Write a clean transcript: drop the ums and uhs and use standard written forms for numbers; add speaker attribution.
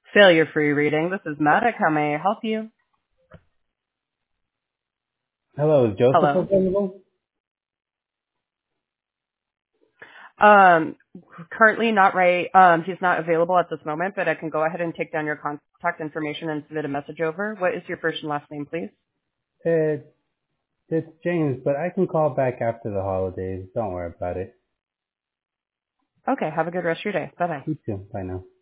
Speaker 1: Failure-free reading. This is Maddox. How may I help you?
Speaker 2: Hello, is Joseph
Speaker 1: Hello.
Speaker 2: available?
Speaker 1: Um, Currently not right. He's not available at this moment, but I can go ahead and take down your contact information and submit a message over. What is your first and last name, please?
Speaker 2: It's James, but I can call back after the holidays. Don't worry about it.
Speaker 1: Okay. Have a good rest of your day. Bye-bye.
Speaker 2: You too. Bye now.